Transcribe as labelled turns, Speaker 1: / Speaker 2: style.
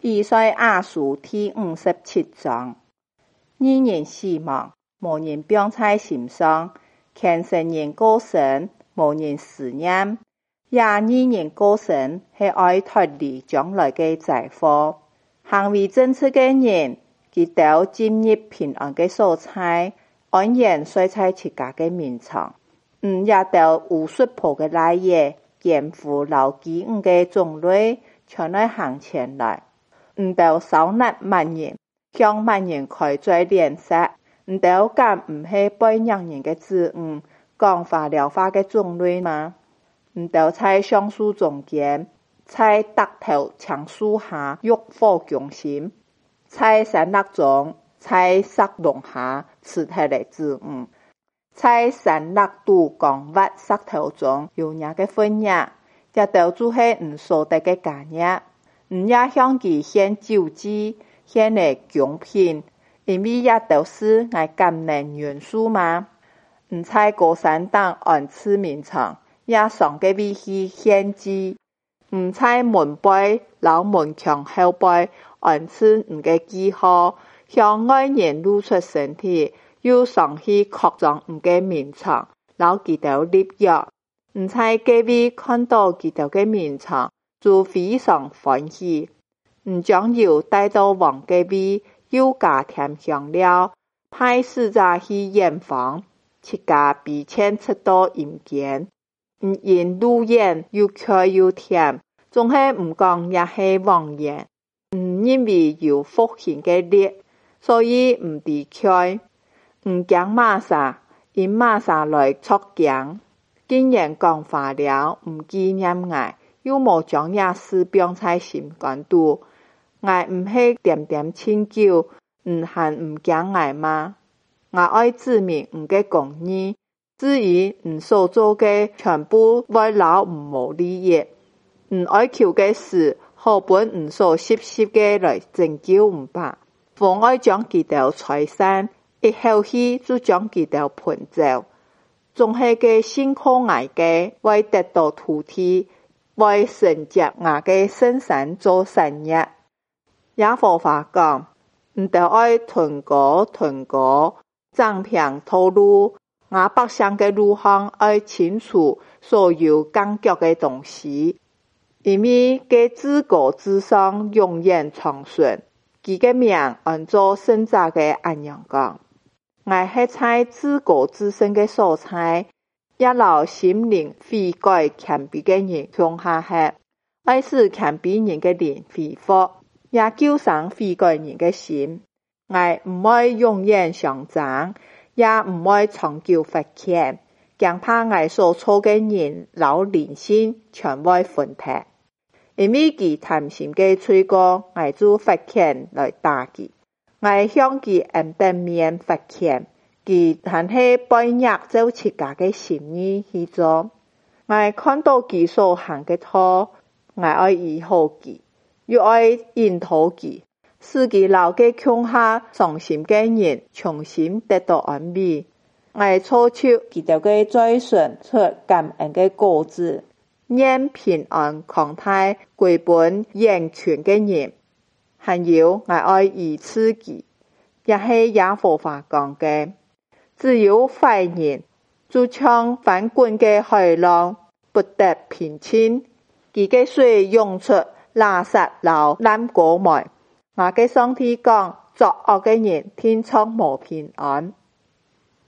Speaker 1: 以賽亞書第57章。義人死亡，無人放在心上；虔誠人過身，無人思念。也義人過身，是愛脫離將來的災禍。行為正直的人，佢都進入平安的所在，安然睡在自家的眠床。也都有術譜的來也，奸夫老飢餓的種類，全來行前來。都收納萬人，向萬人開嘴臉色。都敢唔係背讓人的子女，講話聊話的種類嗎？都在橡樹中間，在達頭橡樹下浴火攻心，在山麓中，在石龍下刺透的子女，在山麓堵光滑石頭中有人的分野，也都做係所得的家業。也向佢獻酒祭，獻嚟供品，因為也都是愛感人元素嘛。在高山當安置眠床，也上個位去獻祭。在門背老門牆後背安置嘅記號，向外人露出身體，又上去擴張嘅眠床，老佢都立約。在個位看到佢哋嘅眠床，就非常歡喜，將油帶到王個位，又加添香料，派使者去驗房，自家被牽出到陰間。因路遠又渴又甜，總係唔講也係謊言。因為有福氣嘅力，所以唔離開。驚瑪莎，因瑪莎來作驚，竟然講話了，唔紀念愛。又無將也事放在心肝肚，愛唔係點點親舊，還唔驚愛嗎？我愛指明唔嘅公義，至於所做嘅全部為了唔無利益，愛求嘅事，好本所實施嘅來拯救唔吧？妨礙將佢哋財產，一口氣就將佢哋噴走，總係嘅辛苦愛嘅，為得到土地。為承接我嘅生產做產業，也佛法講，都愛囤果，漲平道路，我百姓嘅路行愛清楚所有感覺嘅東西，因為嘅自高自上永遠長存，佢嘅名按做聖者嘅安樣講，我係在自高自身嘅所在。也老心靈悔改謙卑嘅人向下吃，愛使謙卑人嘅靈恢復，也救上悔改人嘅心。我唔愛永遠相爭，也唔愛長久發欠，驚怕我所錯嘅人老靈性全會分撇。因為佢貪心嘅吹過，我就發欠來打佢，我向佢當面發欠。佢還係背逆做自家嘅心意去做，我看到佢所行嘅錯，我愛醫好佢，又愛引導佢，使佢老嘅窮下傷心嘅人重新得到安慰。我操出佢哋嘅嘴唇出感恩嘅果子，願平安康泰歸本完全嘅人。還有我愛醫治佢，也係也佛法講嘅。只有壞人，就像翻滾嘅海浪，不得平靜。佢嘅水湧出垃圾流爛果梅。我嘅上帝講，作惡嘅人天窗無平安。